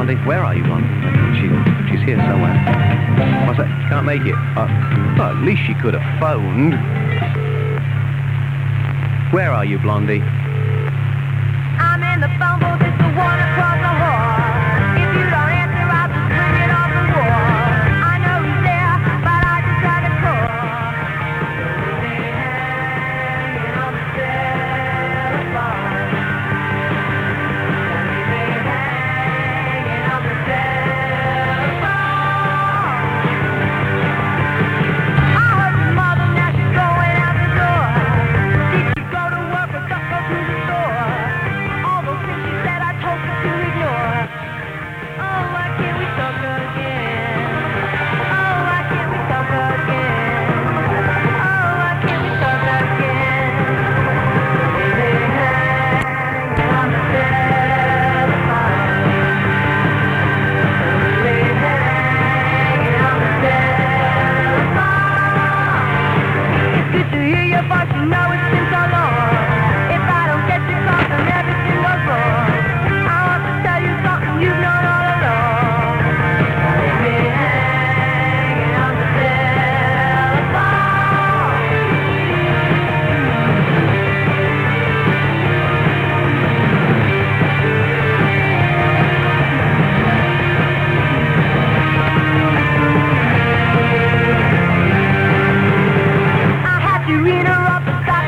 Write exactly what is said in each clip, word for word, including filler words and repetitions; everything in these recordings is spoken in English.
Blondie? Where are you, Blondie? She, she's here somewhere. What's that? Can't make it. Uh, well, at least she could have phoned. Where are you, Blondie? I'm in the phone booth, it's the one across the hall. If you don't answer, I'll just bring it off the wall. I know he's there, but I just try to call. Hanging on the telephone. Hanging on the telephone. I heard your mother, now she's going out the door. Did you go to work or just go to the store? All those things she said I told her to ignore. Oh, why can't we talk again? Oh, why can't we talk again? Oh, why can't we talk again? Baby, hanging on the telephone. Baby, hanging on the telephone. It's good to hear your voice, you know it's been so long. If I don't get your call, then everything goes wrong. I want to tell you something you've known all along. Baby, hanging on the telephone. I had to interrupt the stop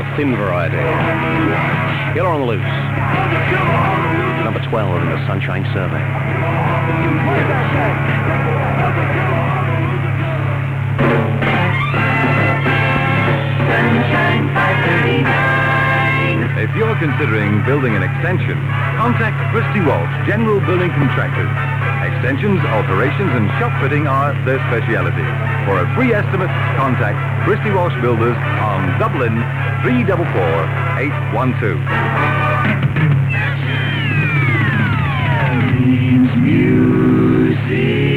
thin variety. Killer on the Loose. Number twelve in the Sunshine Survey. Sunshine five thirty-nine. If you're considering building an extension, contact Christy Walsh, General Building Contractors. Extensions, alterations and shop fitting are their speciality. For a free estimate, contact Christy Walsh Builders on Dublin three four four, eight one two. Music.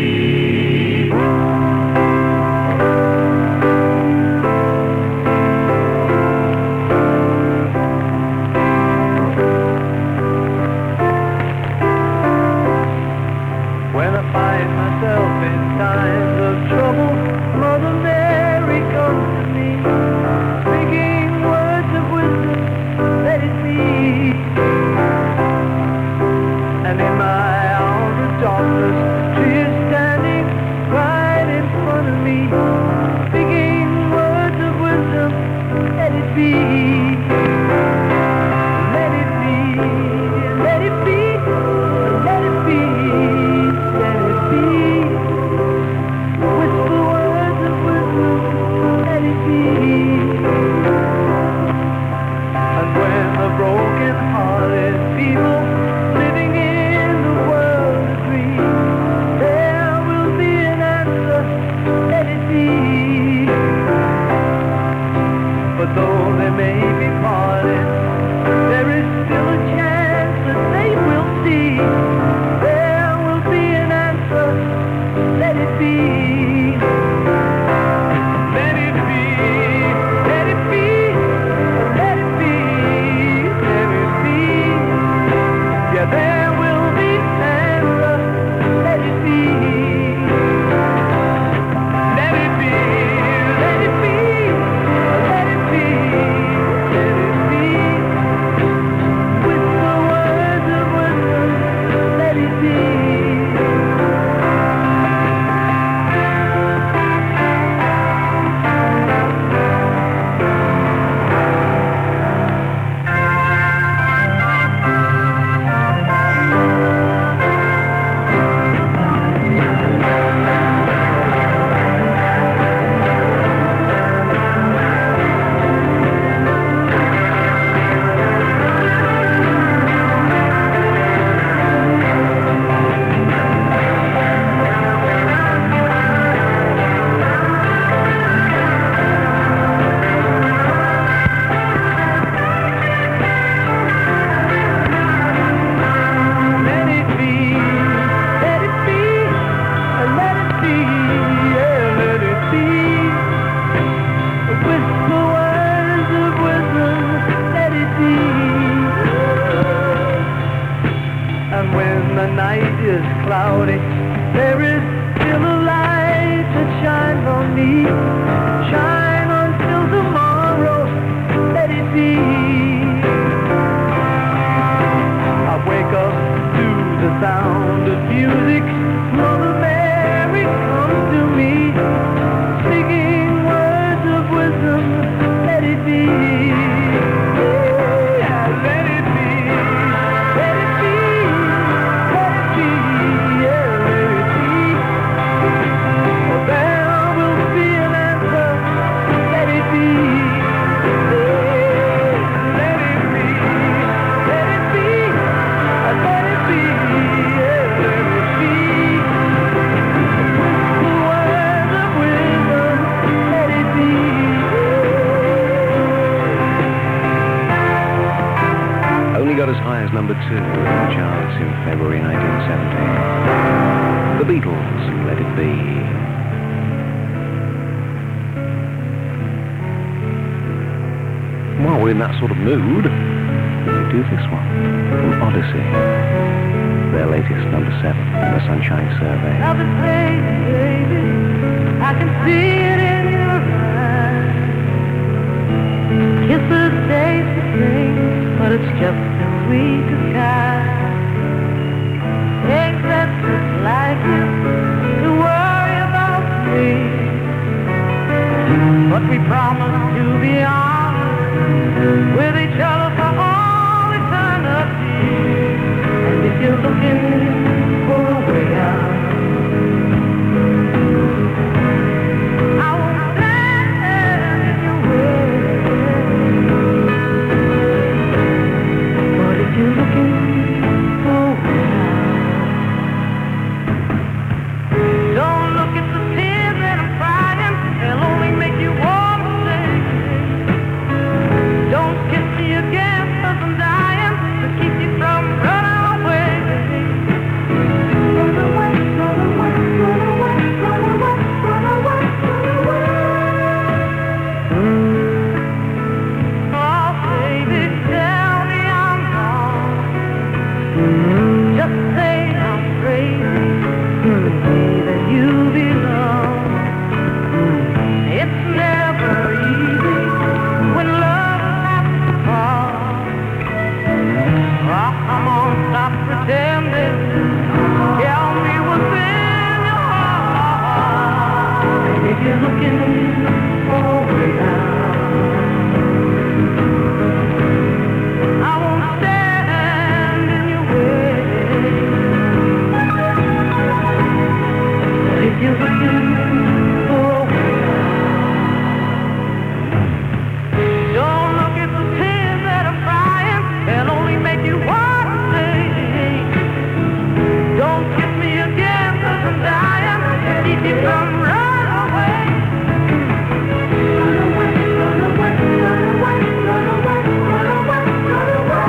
Number two in the charts in February nineteen seventy. The Beatles, Let It Be. While we're in that sort of mood, we do this one from Odyssey. Their latest number seven in the Sunshine Survey. Love is crazy, baby. I can see it in your eyes. Kisses taste the same, but it's just sweet disguise. Things that look like you to worry about me, but we promise to be honest Just say I'm crazy to say that you belong. It's never easy when love has to fall. Oh, come on, stop pretending. Tell me what's in your heart. If you're looking for a way out, I won't stand in your way. If you're looking for a way out, don't look at the tears that are crying. They'll only make you want to stay. Don't kiss me again 'cause I'm dying. Keep you from running away. Run away, run away, run away, run away, run away, run away.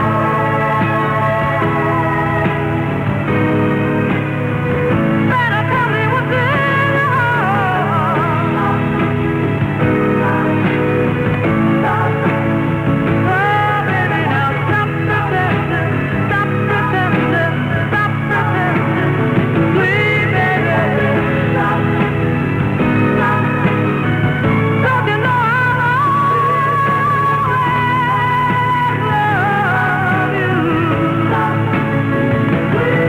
Better tell me what's in your heart. Oh, baby, now stop pretending, stop pretending, stop pretending. Please, baby, stop, stop. Don't you know I'll always love you? Stop, please,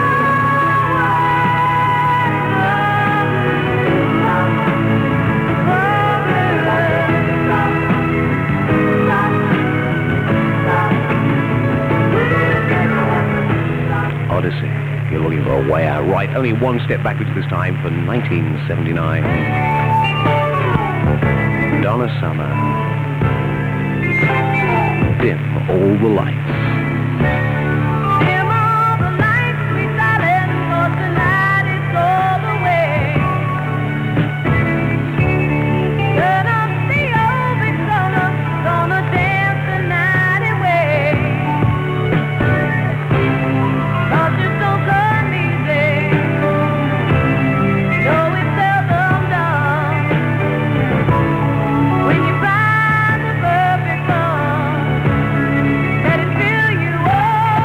Odyssey, you're looking for a way out. Right, only one step backwards this time for nineteen seventy-nine. Donna Summer. Dim all the lights. dim all the lights, we silent, 'cause tonight is all the way. Turn up the old Victrola, gonna dance the night away. 'Cause you're so good these days, no, it's seldom done. When you find the perfect one, let it fill you up.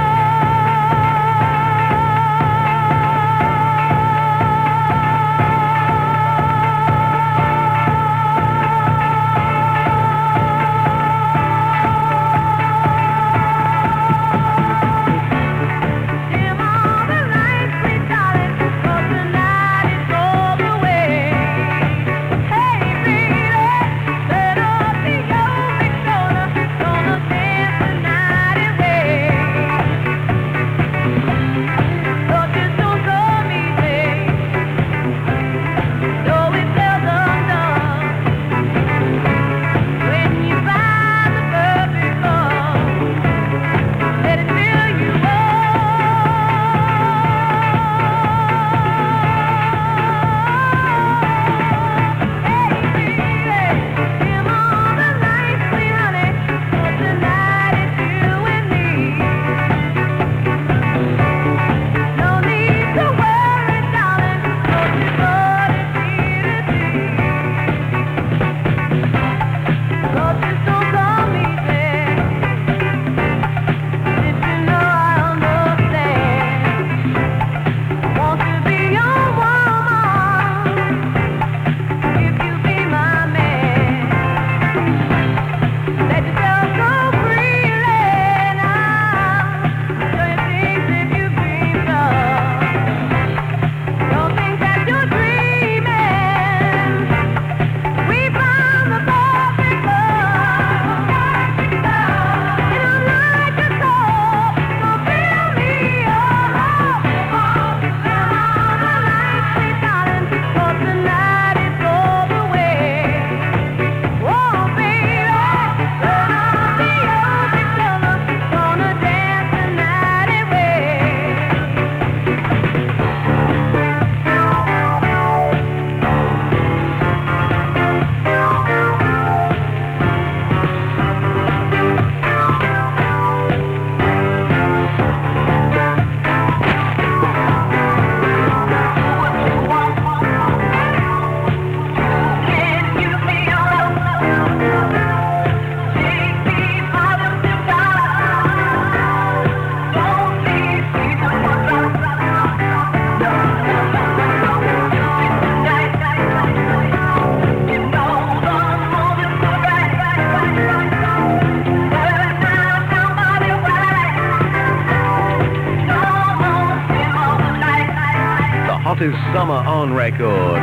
Hottest Summer on record.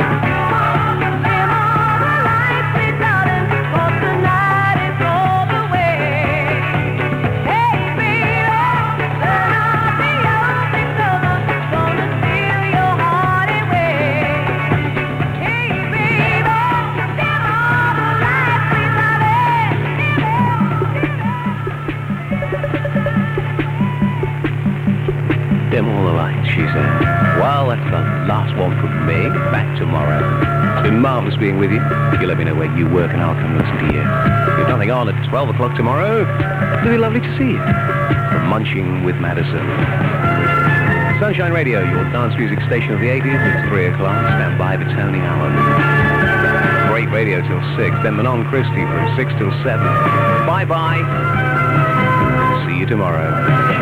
Dim all the lights, she said. Well, that's the last one from me. Back tomorrow. It's been marvellous being with you. You let me know where you work and I'll come listen to you. If you've nothing on at twelve o'clock tomorrow, it'll be lovely to see you. From Munching with Madison. Sunshine Radio, your dance music station of the eighties. It's three o'clock. Stand by for Tony Allen. Great radio till six. Then Manon Christie from six till seven. Bye-bye. See you tomorrow.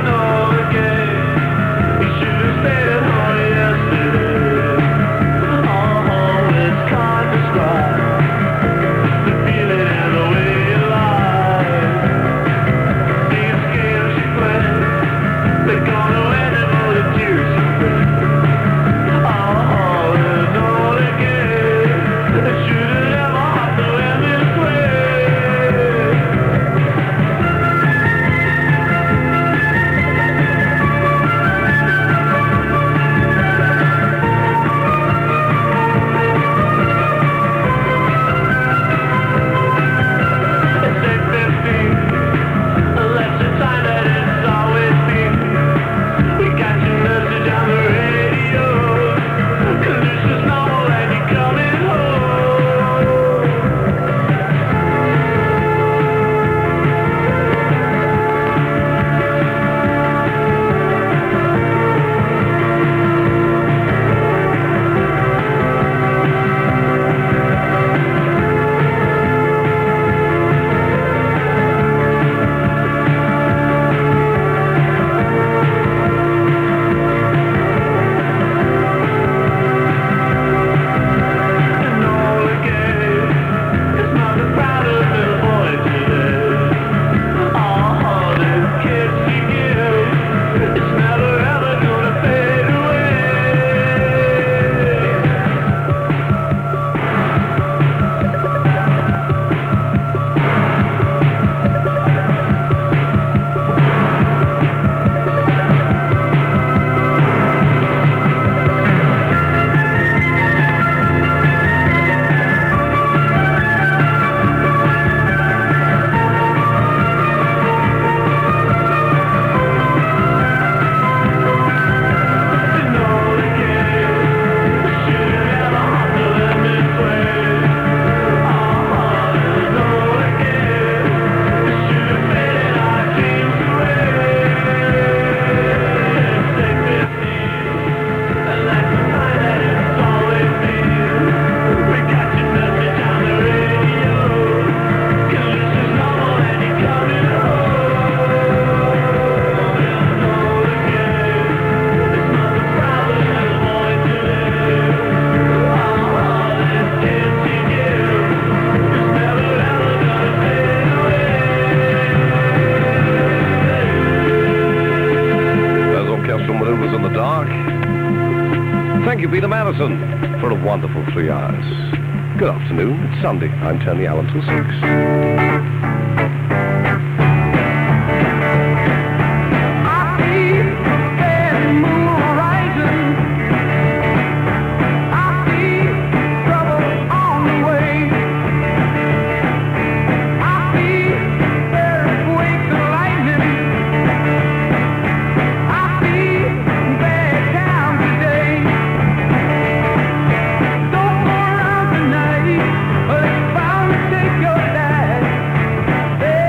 For a wonderful three hours. Good afternoon. It's Sunday. I'm Tony Allen till six. Take your dad.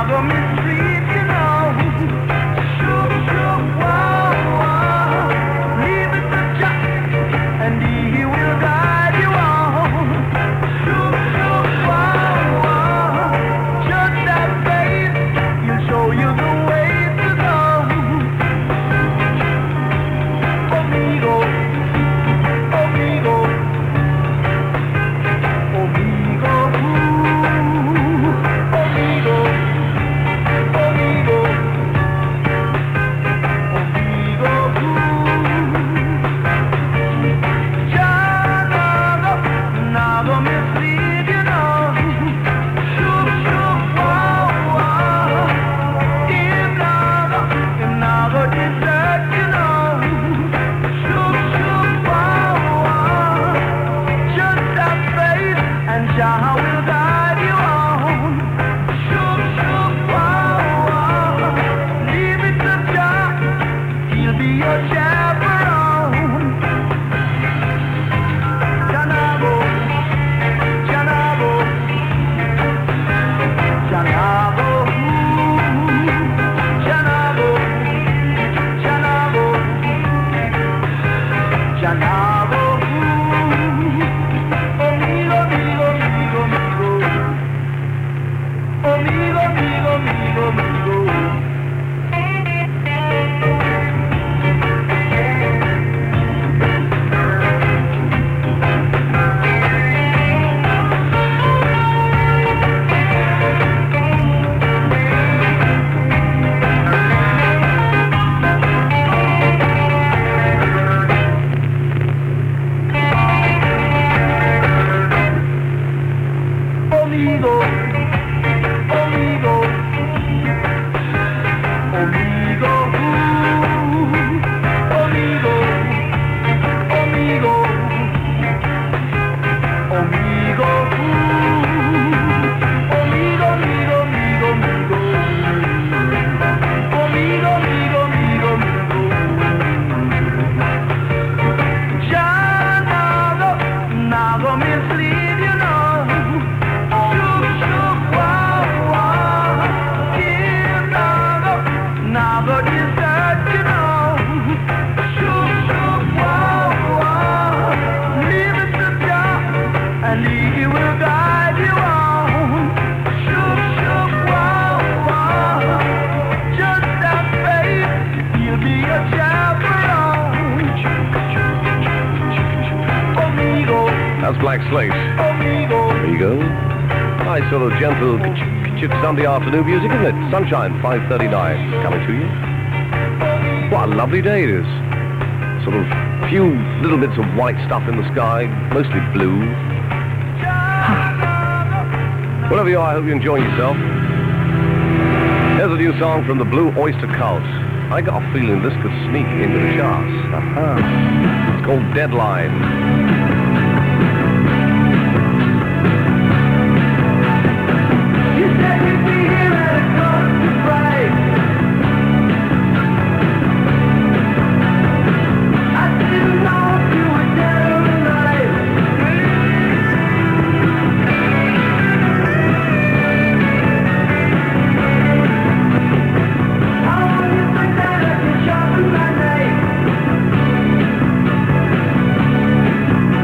never mistreat, you know. Shook, shook, wow, wow. Leave it to Jack, and he will guide you on. Shook, shook, wow, wow. Just that faith, he'll show you the way to go. Amigo, amigo, amigo, ooh, amigo, amigo, amigo, ooh. Ya nada, nada mislead, you know. Shook, shook, wow, wow. Him nada, him nada desert, you know. Shook, shook, wow, wow. Just have faith, and Jah will guide you on. Shook, shook, wow, wow. Leave it to Jah, he'll be your chaperone. Janabo, Janabo, Janabo, ooh. Janabo, Janabo, Janabo, ooh. Amigo, amigo, amigo, amigo. Amigo, amigo, amigo, amigo. Amigo, amigo, amigo, ooh. Amigo, amigo, amigo, ooh. Amigo, amigo, amigo, amigo. Amigo, amigo, amigo, amigo. Ya nada, nada mislead, you know. Shook, shook, wow, wow. Him nada, nada desert, you know. Shook, shook, wow, wow. Leave it to Jah, and he will guide you on. Shook, shook, wow, wow. Just have faith, he'll be your chaperone. Amigo, That's Black Slate. amigo. There you go. Nice sort of gentle kitschy Sunday afternoon music, isn't it? Sunshine, five thirty-nine, coming to you. What a lovely day it is. Sort of few little bits of white stuff in the sky, mostly blue. Whatever you are, I hope you're enjoying yourself. Here's a new song from the Blue Oyster Cult. I got a feeling this could sneak into the charts. Aha. It's called Deadline. You said you'd be here at a quarter to five. I didn't know if you were dead or alive. How long you think that I can sharpen my knife?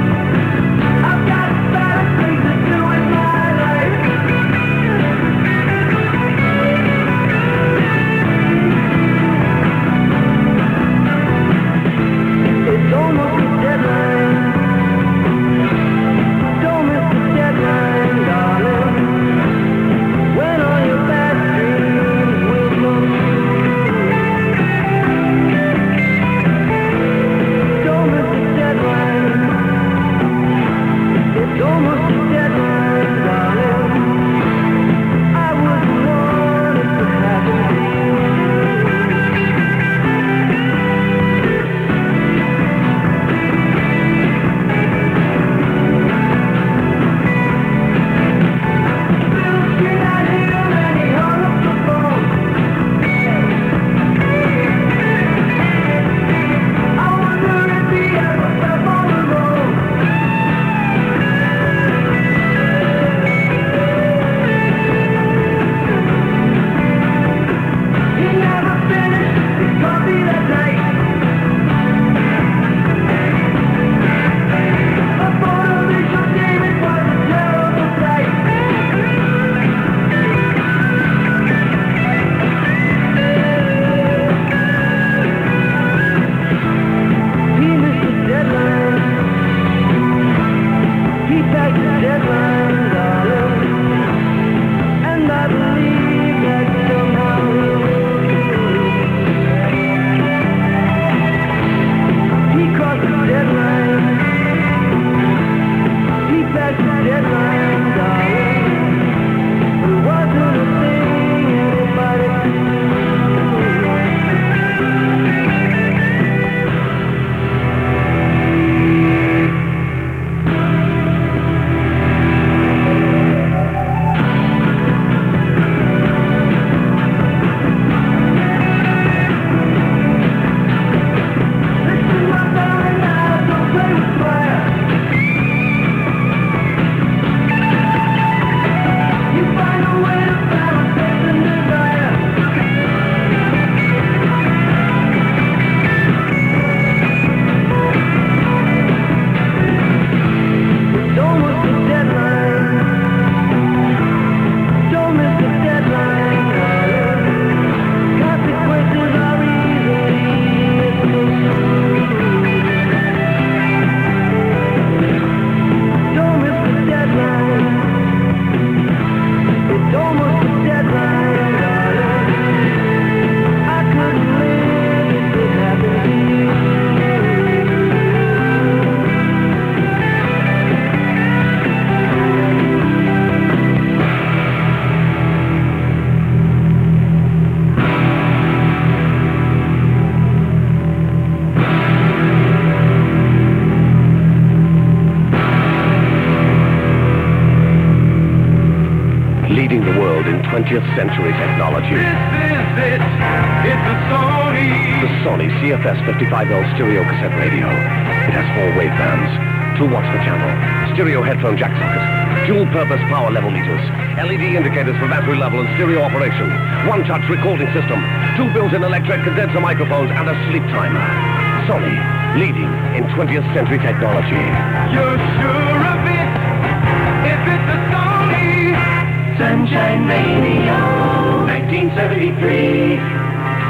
twentieth century technology. This is it. It's a Sony. The Sony C F S fifty-five L stereo cassette radio. It has four wavebands, two watts per channel, stereo headphone jack socket, dual-purpose power level meters, L E D indicators for battery level and stereo operation, one-touch recording system, two built-in electric condenser microphones, and a sleep timer. Sony, leading in twentieth century technology. You're sure of it? If it's a Sony. Sunshine Radio, nineteen seventy-three.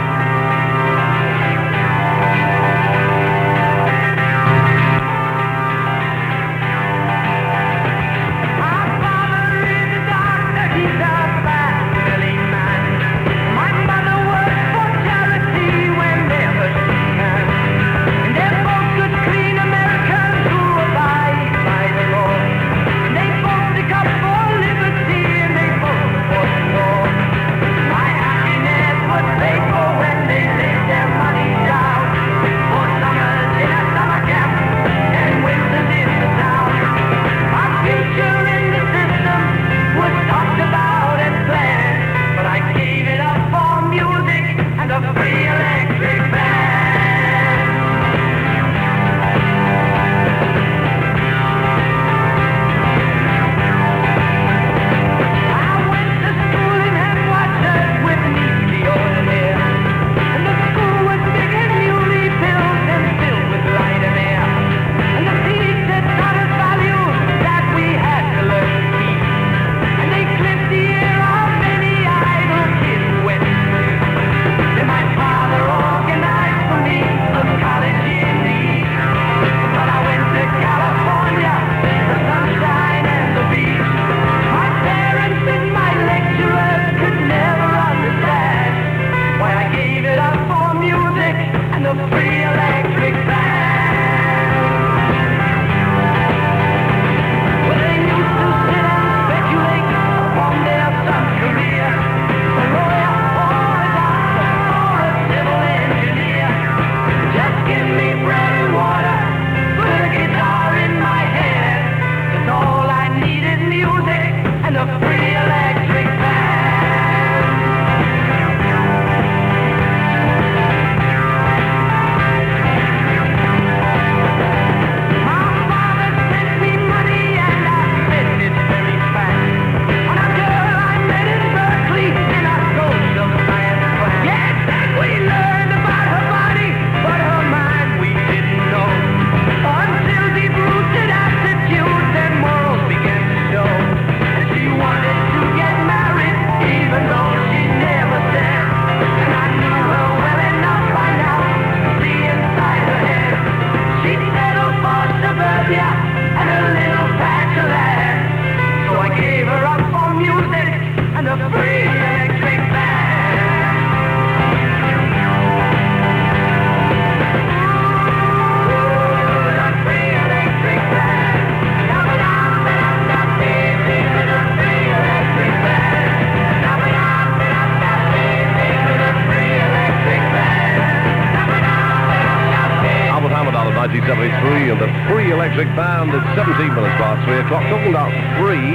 nineteen seventy-three, and the Free Electric Band at seventeen minutes past three o'clock. Talking about free,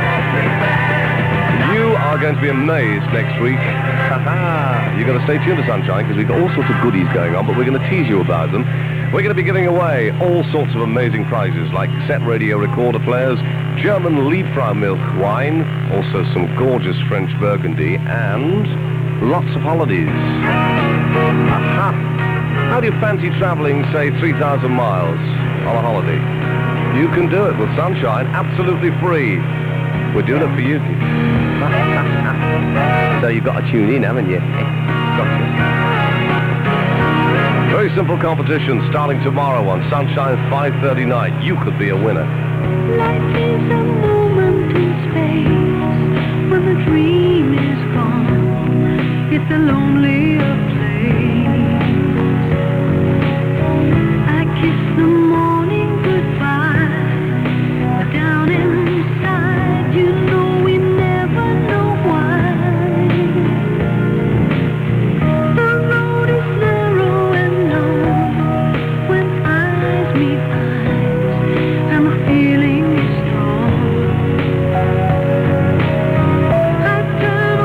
you are going to be amazed next week. You've got to stay tuned to Sunshine, because we've got all sorts of goodies going on, but we're going to tease you about them. We're going to be giving away all sorts of amazing prizes, like cassette radio recorder players, German Liebfraumilch wine, also some gorgeous French Burgundy, and lots of holidays. Aha! How do you fancy traveling, say, three thousand miles on a holiday? You can do it with Sunshine, absolutely free. We're doing it for you. So you've got to tune in, haven't you? Gotcha. Very simple competition starting tomorrow on Sunshine five thirty night. You could be a winner. Life is a moment in space when the dream is gone. It's a lonelier place. I kiss the morning goodbye, but down inside, you know we never know why. The road is narrow and long when eyes meet eyes, and the feeling is strong. I turn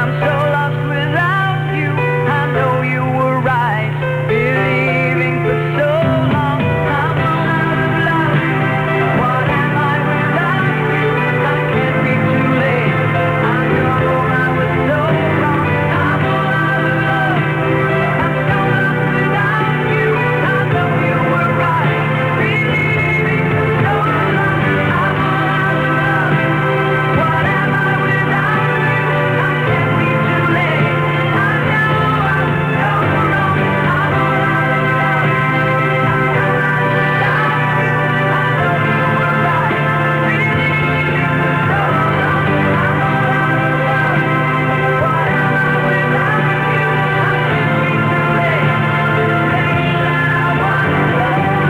I'm so lost without you. I know you were right, believing for so long. I'm all out of love. What am I without you? I can't be too late. I know I was so wrong. I'm all out of love. I'm so lost without you. I know you were right, believing for so long. I'm all out of love. What am I without you? I can't be too late. I know I was so wrong. I'm all out of love. I'm so lost without you. I know you were right, believing for so long. I'm all out of love. What am I without you? I can't be too late. Saying that I was so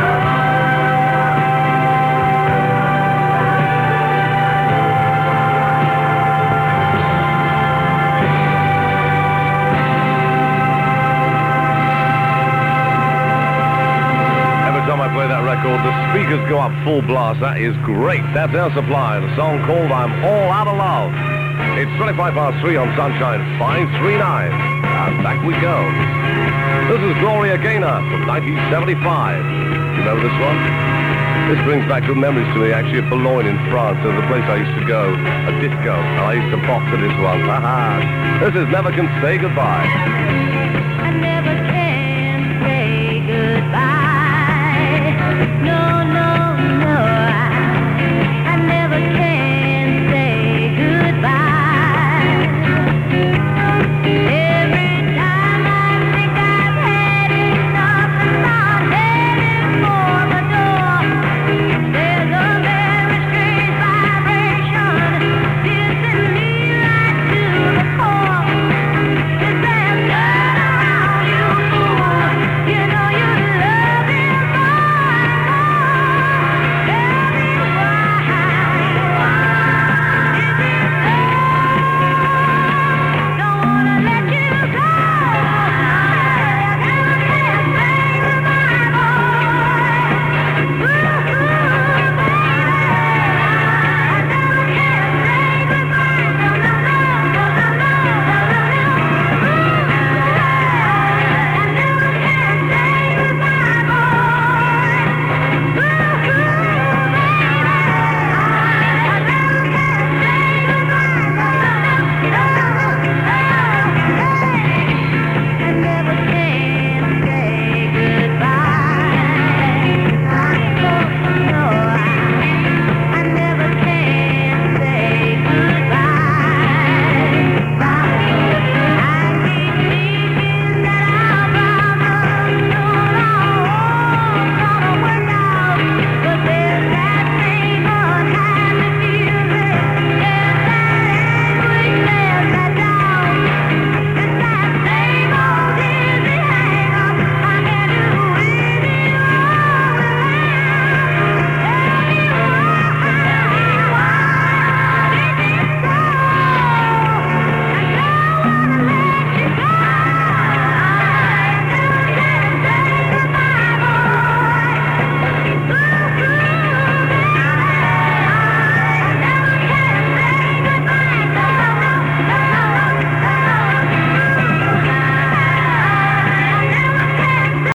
Every time I play that record, the speakers go up full blast. That is great. That's Air Supply, the song called I'm All Out of Love. It's twenty-five past three on Sunshine five three nine. And back we go. This is Gloria Gaynor from nineteen seventy-five. You remember this one? This brings back good memories to me, actually, at Boulogne in France. There's a place I used to go, a disco, and I used to pop to this one. Haha. This is Never Can Say Goodbye. I never can say goodbye. No, no, no. I, I never can.